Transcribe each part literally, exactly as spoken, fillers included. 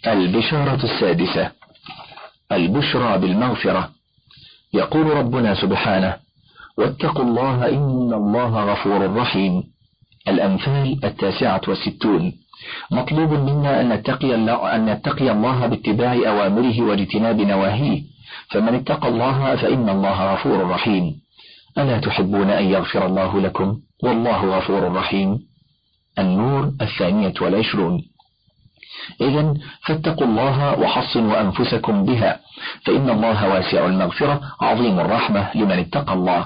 البشارة السادسة: البشرى بالمغفرة. يقول ربنا سبحانه: واتقوا الله إن الله غفور رحيم. الأنفال التاسعة والستون. مطلوب منا أن نتقي الله, أن نتقي الله باتباع أوامره واجتناب نواهيه، فمن اتقى الله فإن الله غفور رحيم. ألا تحبون أن يغفر الله لكم والله غفور رحيم؟ النور الثانية والعشرون. إذن فاتقوا الله وحصنوا أنفسكم بها، فإن الله واسع المغفرة عظيم الرحمة لمن اتقى الله.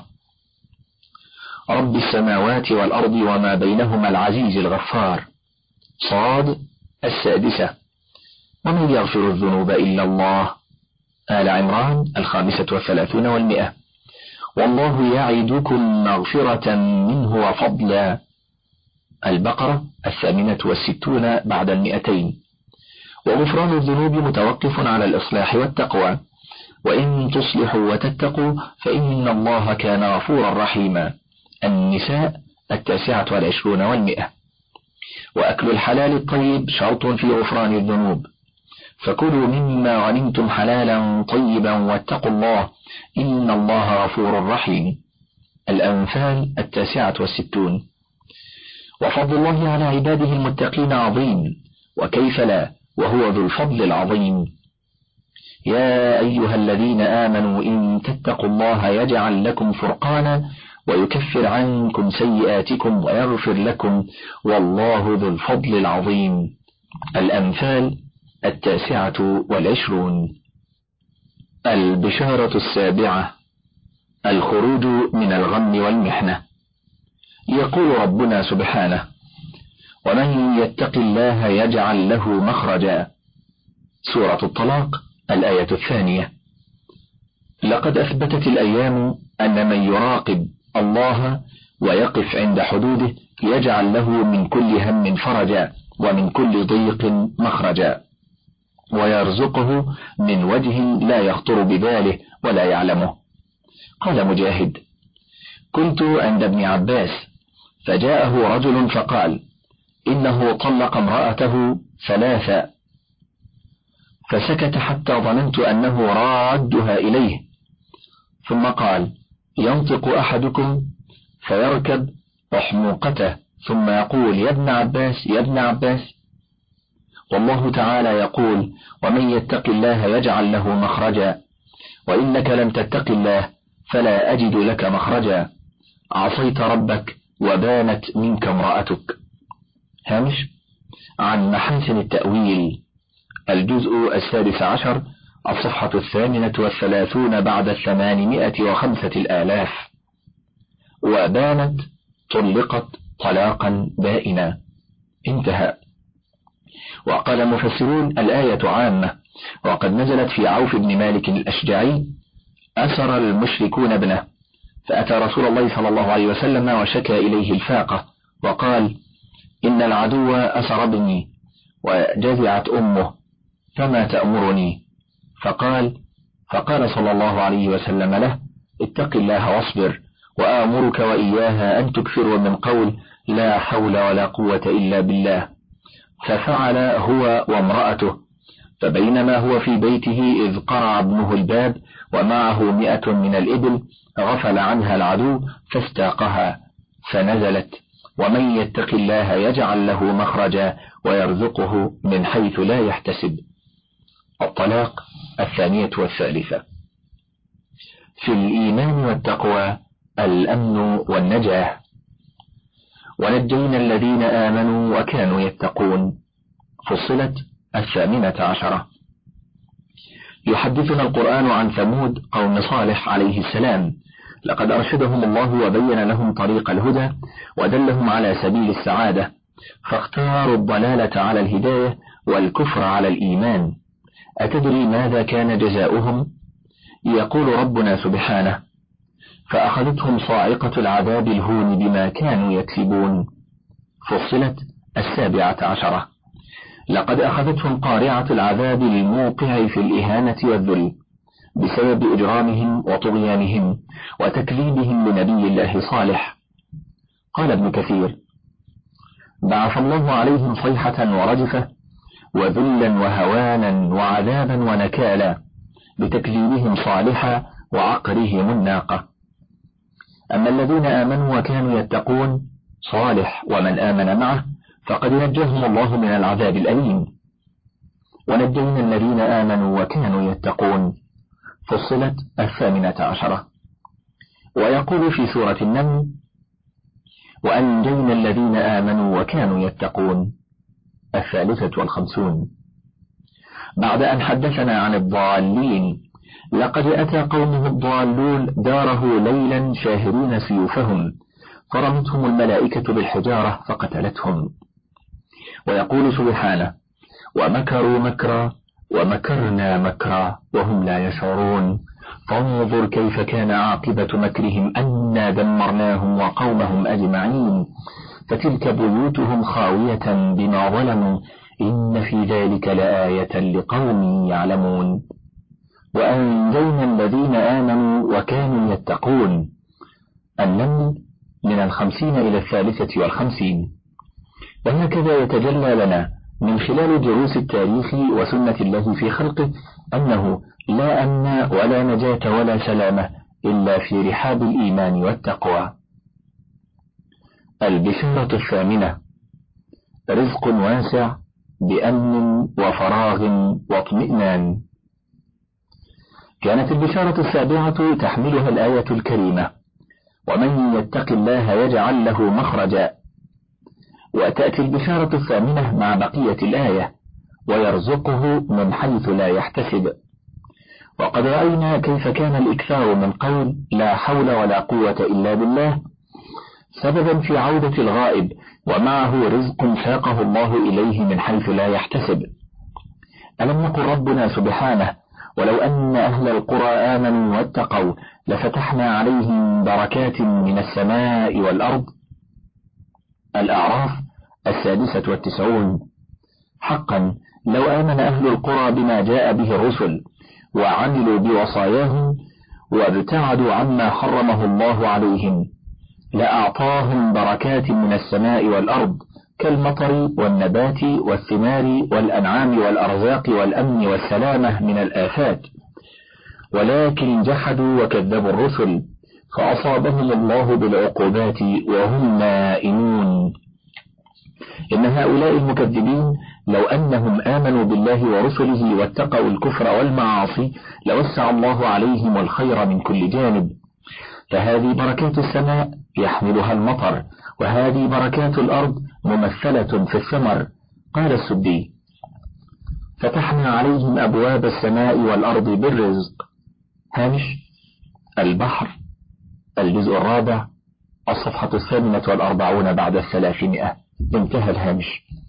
رب السماوات والأرض وما بينهما العزيز الغفار. صاد السادسة. ومن يغفر الذنوب إلا الله. آل عمران الخامسة والثلاثون والمئة. والله يعدكم مغفرة منه وفضلا. البقرة الثامنة والستون بعد المئتين. وغفران الذنوب متوقف على الإصلاح والتقوى، وإن تصلحوا وتتقوا فإن الله كان غفورا رحيما. النساء التاسعة والعشرون والمئة. وأكل الحلال الطيب شرط في غفران الذنوب، فكلوا مما غنمتم حلالا طيبا واتقوا الله إن الله غفور رحيم. الأنفال التاسعة والستون. وفضل الله على عباده المتقين عظيم، وكيف لا وهو ذو الفضل العظيم. يا أيها الذين آمنوا إن تتقوا الله يجعل لكم فرقانا ويكفر عنكم سيئاتكم ويغفر لكم والله ذو الفضل العظيم. الأنفال التاسعة والعشرون. البشارة السابعة: الخروج من الغم والمحنة. يقول ربنا سبحانه: ومن يتق الله يجعل له مخرجا. سورة الطلاق الآية الثانية. لقد أثبتت الأيام أن من يراقب الله ويقف عند حدوده يجعل له من كل هم فرجا ومن كل ضيق مخرجا، ويرزقه من وجه لا يخطر بباله ولا يعلمه. قال مجاهد: كنت عند ابن عباس فجاءه رجل فقال: إنه طلق امرأته ثلاثا، فسكت حتى ظننت أنه رادها إليه، ثم قال: ينطق أحدكم فيركب أحموقته ثم يقول: يا ابن عباس يا ابن عباس. والله تعالى يقول: ومن يتق الله يجعل له مخرجا، وإنك لم تتق الله فلا أجد لك مخرجا، عصيت ربك وبانت منك امرأتك. هامش عن محاسن التأويل، الجزء السادس عشر، الصفحة الثامنة والثلاثون بعد الثمانمائة وخمسة الآلاف. وبانت طلقت طلاقا بائنا. انتهى. وقال المفسرون: الآية عامة، وقد نزلت في عوف بن مالك الأشجعي: أسر المشركون ابنه، فأتى رسول الله صلى الله عليه وسلم وشكى إليه الفاقة، وقال: إن العدو أسر ابني وجزعت أمه، فما تأمرني؟ فقال فقال صلى الله عليه وسلم له: اتق الله واصبر، وآمرك وإياها أن تكثروا من قول لا حول ولا قوة إلا بالله. ففعل هو وامرأته، فبينما هو في بيته إذ قرع ابنه الباب ومعه مئة من الإبل، غفل عنها العدو فاستاقها، فنزلت: ومن يتق الله يجعل له مخرجا ويرزقه من حيث لا يحتسب. الطلاق الثانية والثالثة. في الإيمان والتقوى الأمن والنجاة. ونجينا الذين آمنوا وكانوا يتقون. فصلت الثامنة عشرة. يحدثنا القرآن عن ثمود قوم صالح عليه السلام، لقد أرشدهم الله وبين لهم طريق الهدى ودلهم على سبيل السعادة، فاختاروا الضلالة على الهداية والكفر على الإيمان. أتدري ماذا كان جزاؤهم؟ يقول ربنا سبحانه: فأخذتهم صاعقة العذاب الهون بما كانوا يكسبون. فصلت السابعة عشرة. لقد أخذتهم قارعة العذاب الموقع في الإهانة والذل بسبب إجرامهم وطغيانهم وتكذيبهم لنبي الله صالح. قال ابن كثير: بعث الله عليهم صيحة ورجفة وذلا وهوانا وعذابا ونكالا بتكذيبهم صالحا وعقرهم الناقة. أما الذين آمنوا وكانوا يتقون صالح ومن آمن معه فقد نجاهم الله من العذاب الأليم. ونجينا الذين آمنوا وكانوا يتقون. فصلت الثامنة عشرة. ويقول في سورة النمل: وأنجينا الذين آمنوا وكانوا يتقون. الثالثة والخمسون. بعد أن حدثنا عن الضالين: لقد أتى قومه الضالون داره ليلا شاهرين سيوفهم فرمتهم الملائكة بالحجارة فقتلتهم. ويقول سبحانه: ومكروا مكرا ومكرنا مكرا وهم لا يشعرون فانظر كيف كان عاقبة مكرهم أنا دمرناهم وقومهم أجمعين فتلك بيوتهم خاوية بما ظلموا إن في ذلك لآية لقوم يعلمون. وأنجينا الذين آمنوا وكانوا يتقون. النمل من الخمسين إلى الثالثة والخمسين. وهكذا يتجلى لنا من خلال دروس التاريخ وسنة الله في خلقه أنه لا أمن ولا نجاة ولا سلامة إلا في رحاب الإيمان والتقوى. البشارة الثامنة: رزق واسع بأمن وفراغ واطمئنان. كانت البشارة السابعة تحملها الآية الكريمة: ومن يتق الله يجعل له مخرجا. وتأتي البشارة الثامنة مع بقية الآية: ويرزقه من حيث لا يحتسب. وقد رأينا كيف كان الإكثار من قول لا حول ولا قوة إلا بالله سببا في عودة الغائب ومعه رزق ساقه الله إليه من حيث لا يحتسب. ألم يقل ربنا سبحانه: ولو أن أهل القرى آمنوا واتقوا لفتحنا عليهم بركات من السماء والأرض. الأعراف السادسة والتسعون. حقا لو آمن أهل القرى بما جاء به الرسل وعملوا بوصاياهم وابتعدوا عما حرمه الله عليهم لأعطاهم بركات من السماء والأرض كالمطر والنبات والثمار والأنعام والأرزاق والأمن والسلامة من الآفات، ولكن جحدوا وكذبوا الرسل فأصابهم الله بالعقوبات وهم نائمون. إن هؤلاء المكذبين لو أنهم آمنوا بالله ورسله واتقوا الكفر والمعاصي لوسع الله عليهم الخير من كل جانب. فهذه بركات السماء يحملها المطر، وهذه بركات الأرض ممثلة في الثمر. قال السدي: فتحنا عليهم أبواب السماء والأرض بالرزق. هامش البحر الجزء الرابع الصفحة الثامنة والأربعون بعد الثلاثمائة. انتهى الهامش.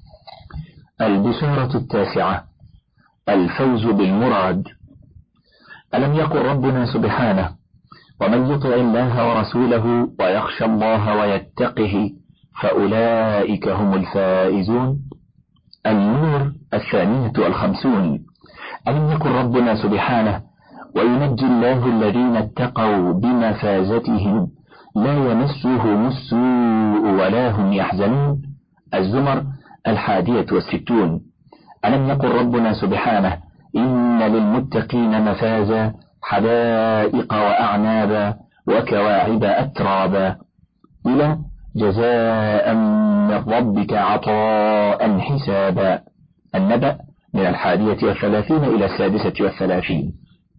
البشارة التاسعة: الفوز بالمراد. ألم يقل ربنا سبحانه: ومن يطع الله ورسوله ويخشى الله ويتقه فأولئك هم الفائزون. النور الثانية والخمسون. ألم يقل ربنا سبحانه: وينجي الله الذين اتقوا بمفازتهم لا يمسهم السوء ولا هم يحزنون. الزمر الحادية والستون. ألم يقل ربنا سبحانه: إن للمتقين مفازا حدائق وأعنابا وكواعب أترابا إلى جزاء من ربك عطاء حسابا. النبأ من الحادية والثلاثين إلى السادسة والثلاثين.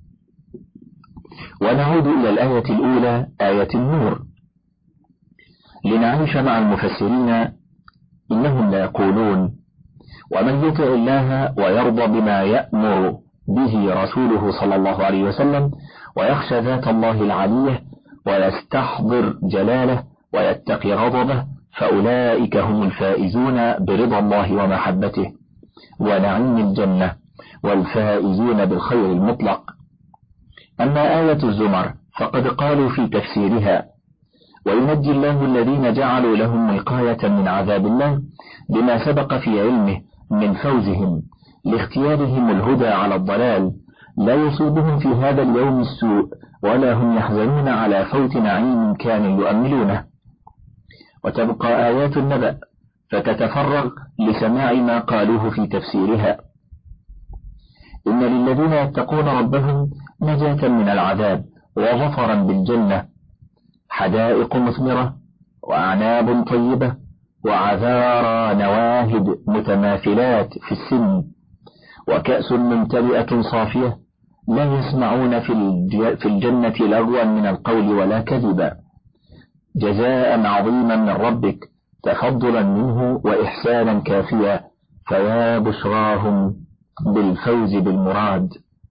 ونعود إلى الآية الأولى آية النور لنعيش مع المفسرين. إنهم لا يقولون: ومن يطع الله ويرضى بما يأمر به رسوله صلى الله عليه وسلم ويخشى ذات الله العلية ويستحضر جلاله ويتقي غضبه فأولئك هم الفائزون برضا الله ومحبته ونعيم الجنة والفائزون بالخير المطلق. أما آية الزمر فقد قالوا في تفسيرها: وينجي الله الذين جعلوا لهم وقاية من عذاب الله بما سبق في علمه من فوزهم لاختيارهم الهدى على الضلال، لا يصيبهم في هذا اليوم السوء ولا هم يحزنون على فوت نعيم كانوا يؤملونه. وتبقى آيات النبأ فتتفرغ لسماع ما قالوه في تفسيرها. إن للذين يتقون ربهم نجاة من العذاب وظفرا بالجنة، حدائق مثمرة وأعناب طيبة وعذارى نواهد متماثلات في السن وكأس ممتلئة صافية، لا يسمعون في الجنة لغوا من القول ولا كذبا، جزاء عظيما من ربك تفضلا منه وإحسانا كافيا، فيا بشراهم بالفوز بالمراد.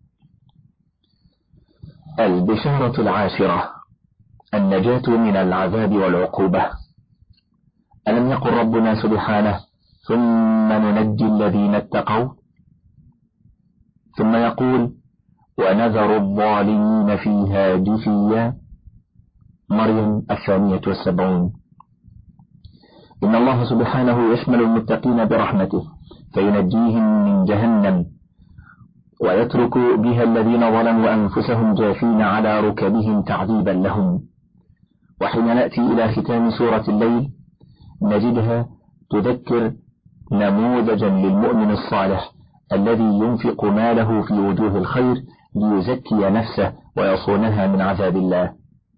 البشارة العاشرة: النجاة من العذاب والعقوبة. ألم يقل ربنا سبحانه: ثم ننجي الذين اتقوا، ثم يقول: ونذر الظالمين فيها جثيا. مريم الثانية والسبعون. إن الله سبحانه يشمل المتقين برحمته فينجيهم من جهنم، ويترك بها الذين ظلموا أنفسهم جاثين على ركبهم تعذيبا لهم. وحين نأتي إلى ختام سورة الليل نجدها تذكر نموذجا للمؤمن الصالح الذي ينفق ماله في وجوه الخير ليزكي نفسه ويصونها من عذاب الله.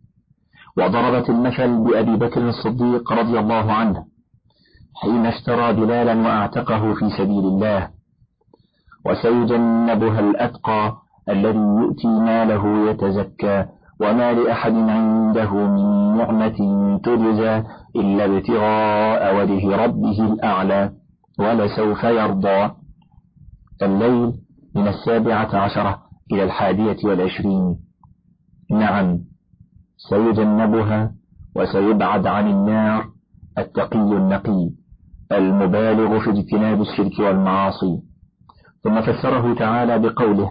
وضربت المثل بأبي بكر الصديق رضي الله عنه حين اشترى بلالا وأعتقه في سبيل الله. وسيجنبها الأتقى الذي يؤتي ماله يتزكى وما لأحد عنده من نعمة تجزى إلا ابتغاء وجه ربه الأعلى ولسوف يرضى. الليل من السابعة عشرة إلى الحادية والعشرين. نعم، سيجنبها وسيبعد عن النار التقي النقي المبالغ في اجتناب الشرك والمعاصي. ثم فسره تعالى بقوله: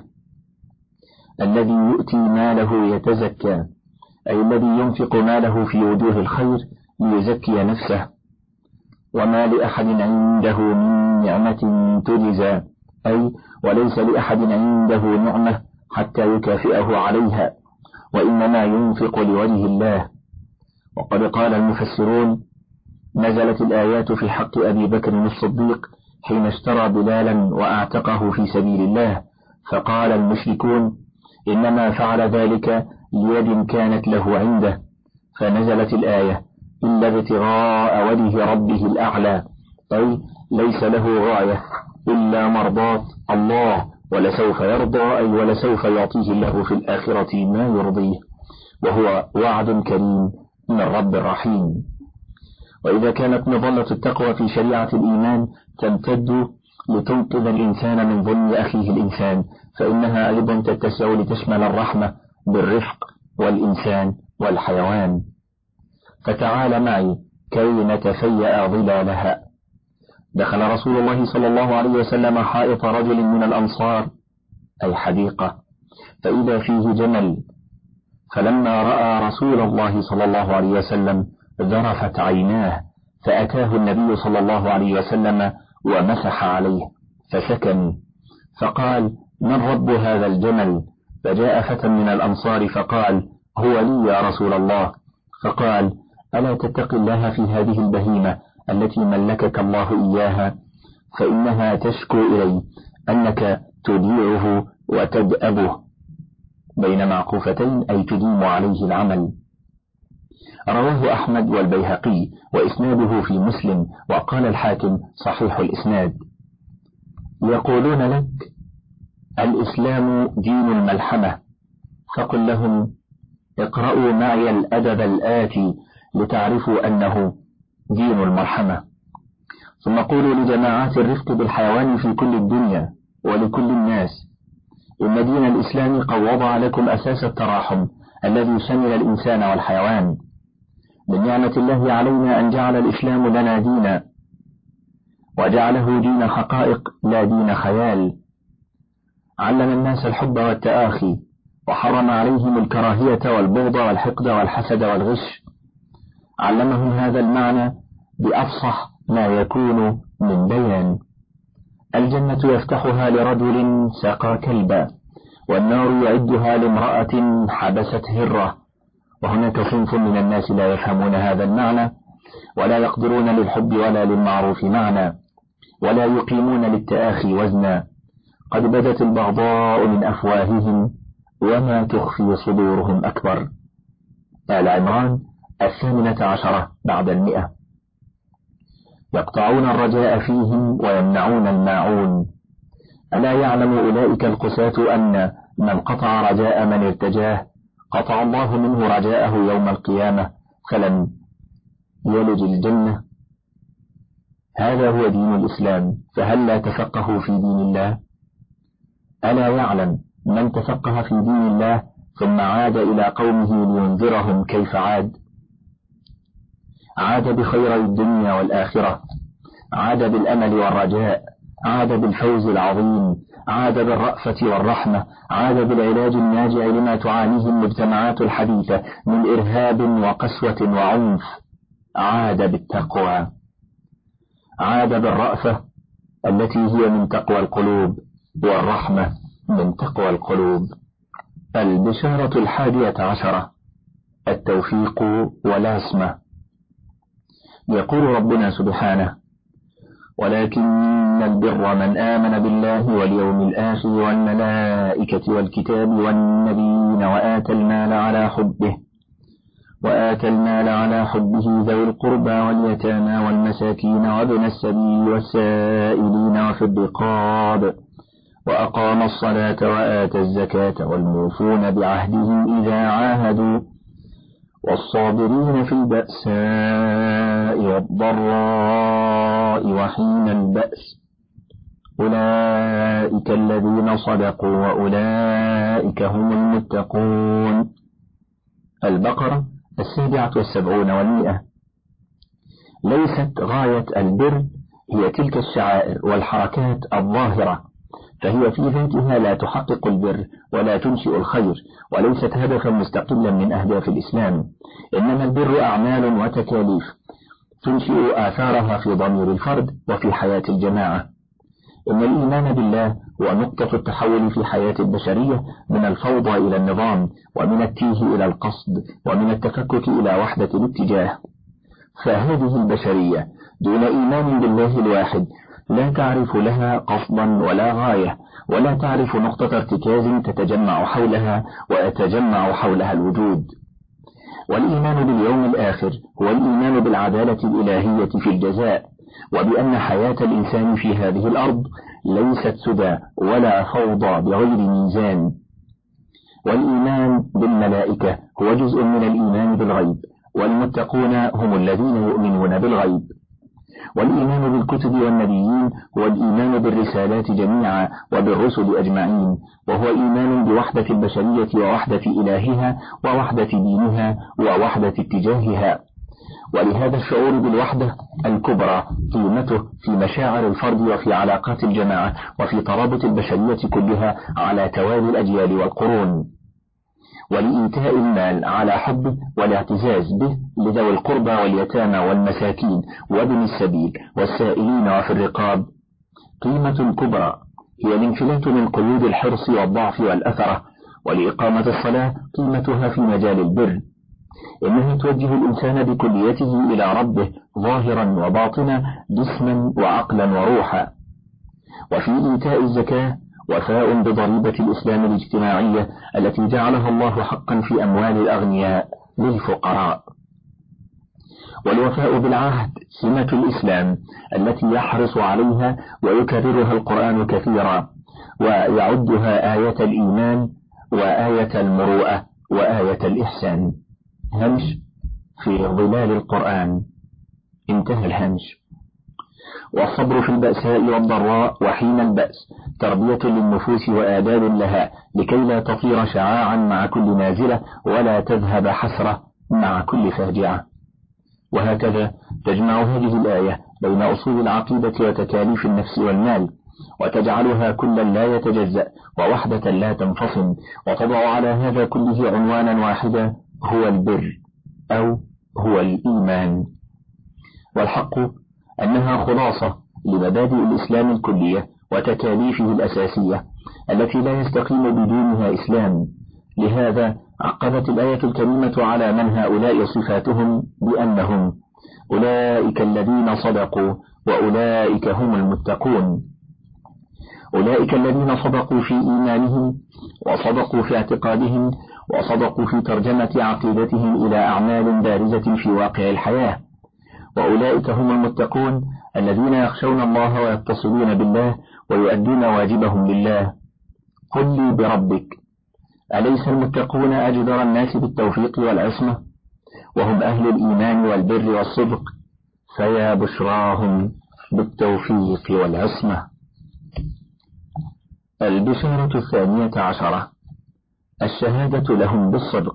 الذي يؤتي ماله يتزكى، أي الذي ينفق ماله في وجوه الخير ليزكي نفسه. وما لأحد عنده من نعمة تجزى، أي وليس لأحد عنده نعمة حتى يكافئه عليها، وإنما ينفق لوجه الله. وقد قال المفسرون: نزلت الآيات في حق أبي بكر الصديق حين اشترى بلالا وأعتقه في سبيل الله، فقال المشركون: إنما فعل ذلك ليد كانت له عنده، فنزلت الآية: إلا ابتغاء وجه ربه الأعلى، أي ليس له غاية إلا مرضاة الله، ولسوف يرضى، أي ولسوف يعطيه الله في الآخرة ما يرضيه، وهو وعد كريم من الرب الرحيم. وإذا كانت مظلة التقوى في شريعة الإيمان تمتد لتنقذ الإنسان من ظلم أخيه الإنسان، فإنها أيضا تتسع لتشمل الرحمة بالرفق والإنسان والحيوان. فتعال معي كي نتفيأ ظلالها. دخل رسول الله صلى الله عليه وسلم حائط رجل من الأنصار، أي حديقة، فإذا فيه جمل، فلما رأى رسول الله صلى الله عليه وسلم ذرفت عيناه، فأتاه النبي صلى الله عليه وسلم ومسح عليه فسكن، فقال: من رب هذا الجمل؟ فجاء فتى من الأنصار فقال: هو لي يا رسول الله. فقال: ألا تتقي الله في هذه البهيمة التي ملكك الله إياها، فإنها تشكو إلي أنك تديعه وتدأبه، بين معقوفتين، أي تديم عليه العمل. رواه أحمد والبيهقي وإسناده في مسلم، وقال الحاكم صحيح الإسناد. يقولون لك: الإسلام دين الملحمة، فقل لهم: اقرأوا معي الأدب الآتي لتعرفوا أنه دين المرحمة. ثم قولوا لجماعات الرفق بالحيوان في كل الدنيا ولكل الناس: إن دين الإسلام قد وضع لكم أساس التراحم الذي شمل الإنسان والحيوان. من نعمة الله علينا أن جعل الإسلام لنا دينا، وجعله دين حقائق لا دين خيال. علم الناس الحب والتآخي، وحرم عليهم الكراهية والبغض والحقد والحسد والغش. علمهم هذا المعنى بأفصح ما يكون من بيان. الجنة يفتحها لرجل سقى كلبا، والنار يعدها لامرأة حبست هرة. وهناك صنف من الناس لا يفهمون هذا المعنى، ولا يقدرون للحب ولا للمعروف معنى، ولا يقيمون للتآخي وزنا، قد بدت البغضاء من أفواههم وما تخفي صدورهم أكبر. آل عمران الثامنة عشرة بعد المئة. يقطعون الرجاء فيهم ويمنعون الماعون. ألا يعلم أولئك القساة أن من قطع رجاء من ارتجاه قطع الله منه رجاءه يوم القيامة فلم يلج الجنة. هذا هو دين الإسلام، فهل لا تفقهوا في دين الله؟ ألا يعلم من تفقه في دين الله ثم عاد إلى قومه لينذرهم كيف عاد؟ عاد بخير الدنيا والآخرة، عاد بالأمل والرجاء، عاد بالفوز العظيم، عاد بالرأفة والرحمة، عاد بالعلاج الناجع لما تعانيه المجتمعات الحديثة من إرهاب وقسوة وعنف، عاد بالتقوى، عاد بالرأفة التي هي من تقوى القلوب، والرحمة من تقوى القلوب. البشارة الحادية عشرة التوفيق والعصمة. يقول ربنا سبحانه: ولكن البر من آمن بالله واليوم الآخر والملائكة والكتاب والنبيين وآتى المال على حبه وآتى المال على حبه ذوي القربى واليتامى والمساكين وابن السبيل والسائلين وفي الرقاب وأقام الصلاة وآتى الزكاة والموفون بعهدهم إذا عاهدوا والصابرين في البأساء والضراء وحين البأس أولئك الذين صدقوا وأولئك هم المتقون. البقرة السابعة والسبعون والمئة. ليست غاية البر هي تلك الشعائر والحركات الظاهرة، فهي في ذاتها لا تحقق البر ولا تنشئ الخير، وليست هدفا مستقلا من أهداف الإسلام، إنما البر أعمال وتكاليف تنشئ آثارها في ضمير الفرد وفي حياة الجماعة. إن الإيمان بالله هو نقطة التحول في حياة البشرية من الفوضى إلى النظام، ومن التيه إلى القصد، ومن التفكك إلى وحدة الاتجاه. فهذه البشرية دون إيمان بالله الواحد لا تعرف لها قصدا ولا غاية، ولا تعرف نقطة ارتكاز تتجمع حولها ويتجمع حولها الوجود. والإيمان باليوم الآخر هو الإيمان بالعدالة الإلهية في الجزاء، وبأن حياة الإنسان في هذه الأرض ليست سدى ولا فوضى بغير ميزان. والإيمان بالملائكة هو جزء من الإيمان بالغيب، والمتقون هم الذين يؤمنون بالغيب. والإيمان بالكتب والنبيين هو الإيمان بالرسالات جميعا وبالرسل أجمعين، وهو إيمان بوحدة البشرية ووحدة إلهها ووحدة دينها ووحدة اتجاهها. ولهذا الشعور بالوحدة الكبرى قيمته في مشاعر الفرد وفي علاقات الجماعة وفي ترابط البشرية كلها على توالي الأجيال والقرون. ولإيتاء المال على حبه والاعتزاز به لذوي القربى واليتامى والمساكين وابن السبيل والسائلين وفي الرقاب قيمة كبرى هي الانفلات من قيود الحرص والضعف والأثرة. ولإقامة الصلاة قيمتها في مجال البر، إنها توجه الإنسان بكليته إلى ربه ظاهرا وباطنا، جسما وعقلا وروحا. وفي إيتاء الزكاة وفاء بضريبة الإسلام الاجتماعية التي جعلها الله حقا في أموال الأغنياء للفقراء. والوفاء بالعهد سمة الإسلام التي يحرص عليها ويكررها القرآن كثيرا، ويعدها آية الإيمان وآية المروءة وآية الإحسان. هنش في ظلال القرآن. انتهى الهنش. والصبر في البأساء والضراء وحين البأس تربية للنفوس وآداب لها لكي لا تطير شعاعا مع كل نازلة ولا تذهب حسرة مع كل فاجعة. وهكذا تجمع هذه الآية بين أصول العقيدة وتكاليف النفس والمال، وتجعلها كلا لا يتجزأ ووحدة لا تنفصل، وتضع على هذا كله عنوانا واحدا هو البر أو هو الإيمان. والحق أنها خلاصة لمبادئ الإسلام الكلية وتكاليفه الأساسية التي لا يستقيم بدونها إسلام. لهذا عقبت الآية الكريمة على من هؤلاء صفاتهم بأنهم أولئك الذين صدقوا وأولئك هم المتقون. أولئك الذين صدقوا في إيمانهم وصدقوا في اعتقادهم وصدقوا في ترجمة عقيدتهم إلى أعمال بارزة في واقع الحياة. وأولئك هم المتقون الذين يخشون الله ويتصلون بالله ويؤدون واجبهم لله. قل لي بربك، أليس المتقون أجدر الناس بالتوفيق والعصمة وهم أهل الإيمان والبر والصدق؟ فيا بشراهم بالتوفيق والعصمة. البشارة الثانية عشرة: الشهادة لهم بالصدق.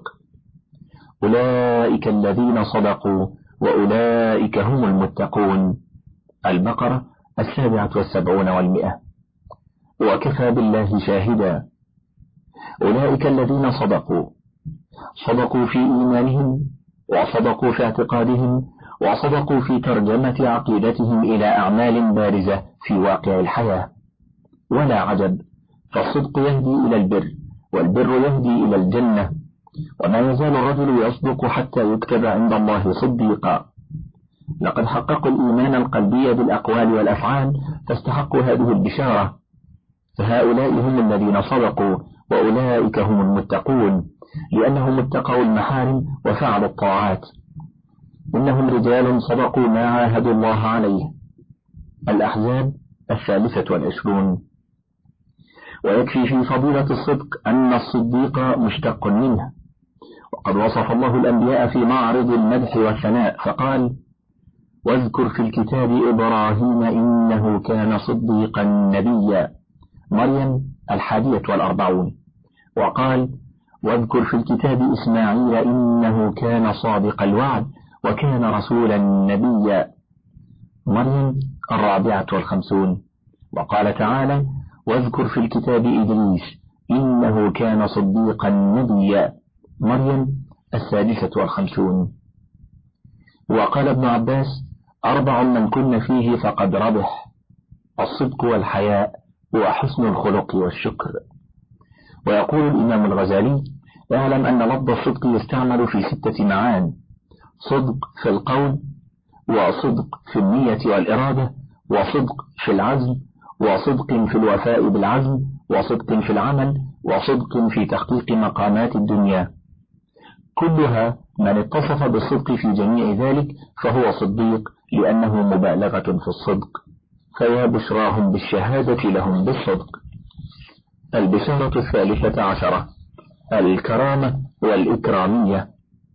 أولئك الذين صدقوا وأولئك هم المتقون. البقرة السابعة والسبعون والمئة. وكفى بالله شاهدا. أولئك الذين صدقوا صدقوا في إيمانهم وصدقوا في اعتقادهم وصدقوا في ترجمة عقيدتهم إلى أعمال بارزة في واقع الحياة. ولا عجب، فالصدق يهدي إلى البر والبر يهدي إلى الجنة، وما يزال الرجل يصدق حتى يكتب عند الله صديقا. لقد حققوا الإيمان القلبي بالأقوال والأفعال فاستحقوا هذه البشارة. فهؤلاء هم الذين صدقوا وأولئك هم المتقون، لأنهم اتقوا المحارم وفعلوا الطاعات. إنهم رجال صدقوا ما عاهدوا الله عليه. الأحزاب الثالثة والعشرون. ويكفي في فضيلة الصدق أن الصديق مشتق منه، وقد وصف الله الأنبياء في معرض المدح والثناء فقال: واذكر في الكتاب إبراهيم إنه كان صديقا نبيا، مريم الحادية والأربعون. وقال: واذكر في الكتاب إسماعيل إنه كان صادق الوعد وكان رسولا نبيا، مريم الرابعة والخمسون. وقال تعالى: واذكر في الكتاب إدريس إنه كان صديقا نبيا، مريم السادسة والخمسون. وقال ابن عباس: أربع من كن فيه فقد ربح: الصدق والحياء وحسن الخلق والشكر. ويقول الإمام الغزالي: اعلم أن لفظ الصدق يستعمل في ستة معان: صدق في القول، وصدق في النية والإرادة، وصدق في العزم، وصدق في الوفاء بالعزم، وصدق في العمل، وصدق في تحقيق مقامات الدنيا. كلها من اتصف بالصدق في جميع ذلك فهو صديق، لأنه مبالغة في الصدق. فيا بشراهم بالشهادة لهم بالصدق. البشارة الثالثة عشرة: الكرامة والإكرامية.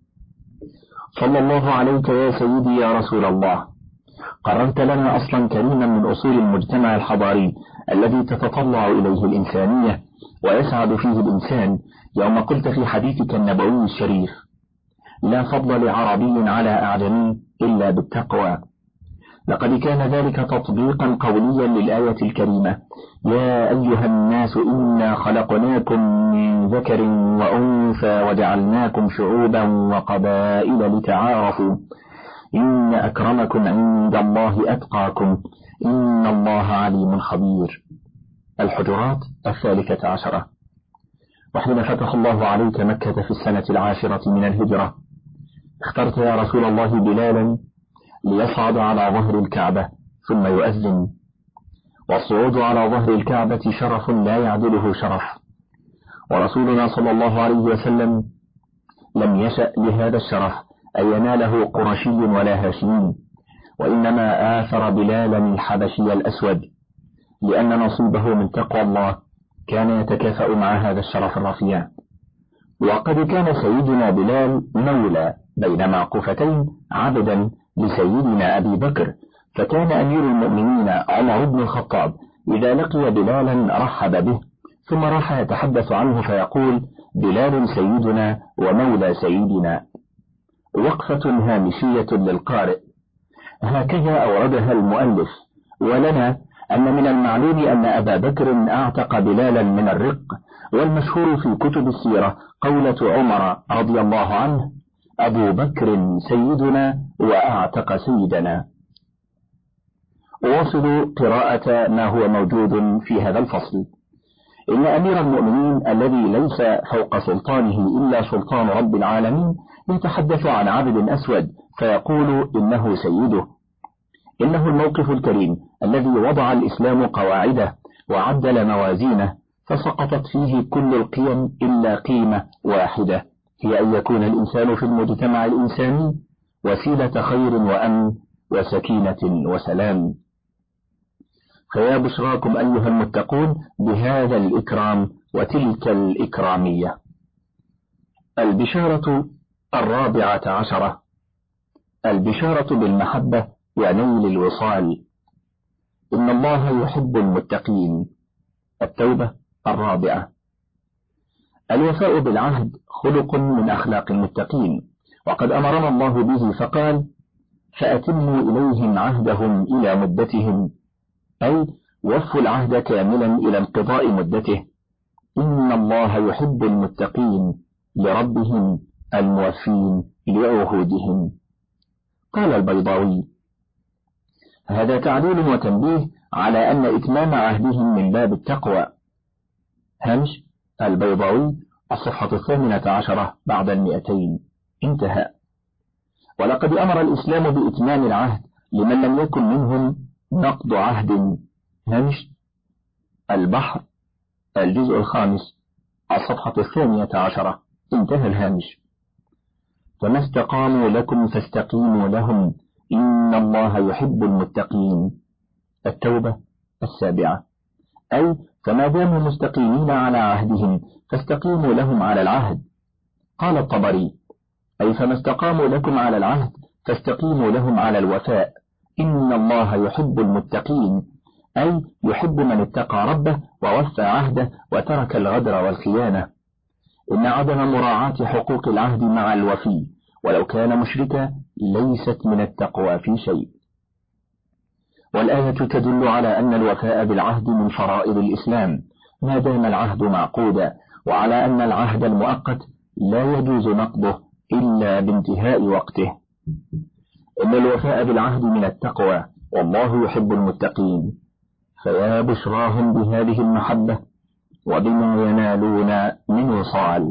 صلى الله عليك يا سيدي يا رسول الله، قررت لنا أصلا كريما من أصول المجتمع الحضاري الذي تتطلع إليه الإنسانية ويسعد فيه الإنسان، يوم قلت في حديثك النبوي الشريف: لا فضل لعربي على أعجمي إلا بالتقوى. لقد كان ذلك تطبيقا قوليا للآية الكريمة: يا أيها الناس إنا خلقناكم من ذكر وأنثى وجعلناكم شعوبا وقبائل لتعارفوا إن أكرمكم عند الله أتقاكم إن الله عليم خبير. الحجرات الثالثة عشرة. وحين فتح الله عليك مكة في السنة العاشرة من الهجرة، اخترت يا رسول الله بلالا ليصعد على ظهر الكعبة ثم يؤذن. والصعود على ظهر الكعبة شرف لا يعدله شرف، ورسولنا صلى الله عليه وسلم لم يشأ لهذا الشرف أن يناله قرشي ولا هاشمي، وإنما آثر بلالا الحبشي الأسود، لأن نصيبه من تقوى الله كان يتكافأ مع هذا الشرف الرفيع. وقد كان سيدنا بلال مولى بين معقوفتين عبدا لسيدنا أبي بكر، فكان أمير المؤمنين عمر بن الخطاب إذا لقي بلالا رحب به، ثم راح يتحدث عنه فيقول: بلال سيدنا ومولى سيدنا. وقفة هامشية للقارئ، هكذا أوردها المؤلف. ولنا أن من المعلوم أن أبا بكر أعتق بلالا من الرق، والمشهور في كتب السيرة قولة عمر رضي الله عنه: أبو بكر سيدنا وأعتق سيدنا. واصلوا قراءة ما هو موجود في هذا الفصل. إن أمير المؤمنين الذي ليس فوق سلطانه إلا سلطان رب العالمين يتحدث عن عبد أسود فيقول إنه سيده. إنه الموقف الكريم الذي وضع الإسلام قواعده وعدل موازينه، فسقطت فيه كل القيم إلا قيمة واحدة، هي أن يكون الإنسان في المجتمع الإنساني وسيلة خير وأمن وسكينة وسلام. فيا بشراكم أيها المتقون بهذا الإكرام وتلك الإكرامية. البشارة الرابعة عشرة، البشارة بالمحبة ونيل الوصال. إن الله يحب المتقين. التوبة الرابعة. الوفاء بالعهد خلق من أخلاق المتقين، وقد أمرنا الله به فقال: فأتموا إليهم عهدهم إلى مدتهم، أي وفوا العهد كاملا إلى انقضاء مدته. إن الله يحب المتقين لربهم الموفين لعهودهم. قال البيضاوي: هذا تعليل وتنبيه على أن إتمام عهدهم من باب التقوى. هامش البيضاوي الصفحة الثامنة عشرة بعد المئتين. انتهى. ولقد أمر الإسلام بإتمام العهد لمن لم يكن منهم نقض عهد. هامش البحر الجزء الخامس الصفحة الثانية عشرة. انتهى الهامش. فما استقاموا لكم فاستقيموا لهم، إن الله يحب المتقين. التوبة السابعة. أي فما داموا مستقيمين على عهدهم فاستقيموا لهم على العهد. قال الطبري: أي فما استقاموا لكم على العهد فاستقيموا لهم على الوفاء. إن الله يحب المتقين، أي يحب من اتقى ربه ووفى عهده وترك الغدر والخيانة. إن عدم مراعاة حقوق العهد مع الوفي ولو كان مشركا ليست من التقوى في شيء. والآية تدل على أن الوفاء بالعهد من فرائض الإسلام ما دام العهد معقودا، وعلى أن العهد المؤقت لا يجوز نقضه إلا بانتهاء وقته. إن الوفاء بالعهد من التقوى، والله يحب المتقين. فيا بشراهم بهذه المحبة وبما ينالون من وصال.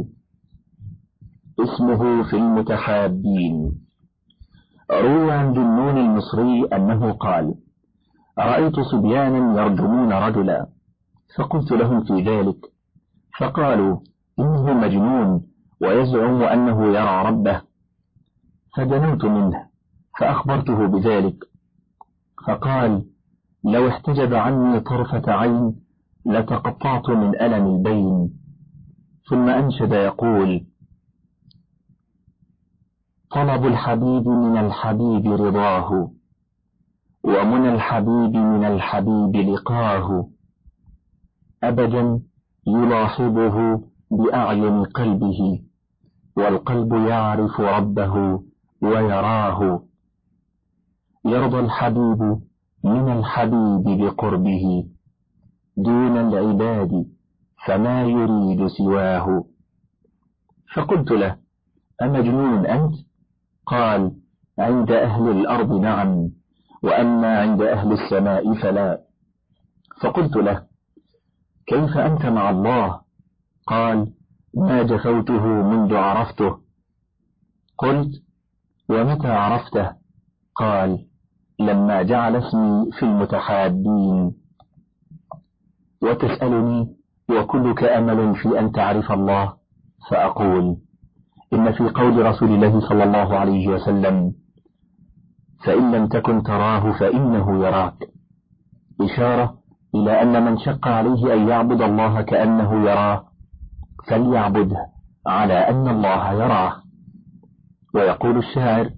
اسمه في المتحابين. روى عن جنون المصري أنه قال: رأيت صبيانا يرجمون رجلا، فقلت لهم في ذلك، فقالوا: إنه مجنون ويزعم أنه يرى ربه. فدنوت منه فأخبرته بذلك، فقال: لو احتجب عني طرفة عين لتقطعت من ألم البين. ثم أنشد يقول: طلب الحبيب من الحبيب رضاه، ومنى الحبيب من الحبيب لقاه، أبدا يلاحظه بأعين قلبه، والقلب يعرف ربه ويراه. يرضى الحبيب من الحبيب بقربه دون العباد، فما يريد سواه. فقلت له: أمجنون أنت؟ قال: عند أهل الأرض نعم، وأما عند أهل السماء فلا. فقلت له: كيف أنت مع الله؟ قال: ما جفوته منذ عرفته. قلت: ومتى عرفته؟ قال: لما جعل اسمي في المتحابين. وتسألني وكلك أمل في أن تعرف الله، فأقول: إن في قول رسول الله صلى الله عليه وسلم: فإن لم تكن تراه فإنه يراك، إشارة إلى أن من شق عليه أن يعبد الله كأنه يراه فليعبده على أن الله يراه. ويقول الشاعر: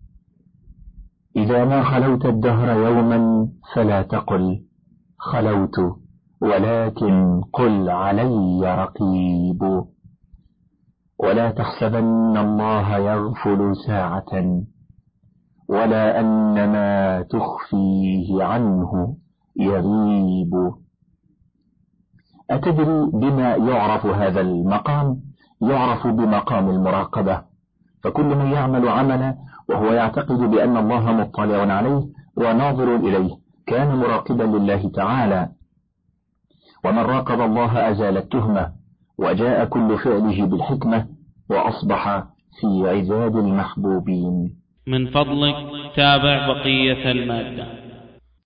إذا ما خلوت الدهر يوما فلا تقل خلوت، ولكن قل علي رقيب. ولا تحسبن الله يغفل ساعة، ولا أن ما تخفيه عنه يغيب. أتدري بما يعرف هذا المقام؟ يعرف بمقام المراقبة. فكل من يعمل عملا وهو يعتقد بأن الله مطلع عليه وناظر إليه كان مراقبا لله تعالى. ومن راقب الله أزال التهمة، وجاء كل فعله بالحكمة، وأصبح في عداد المحبوبين. من فضلك تابع بقية المادة.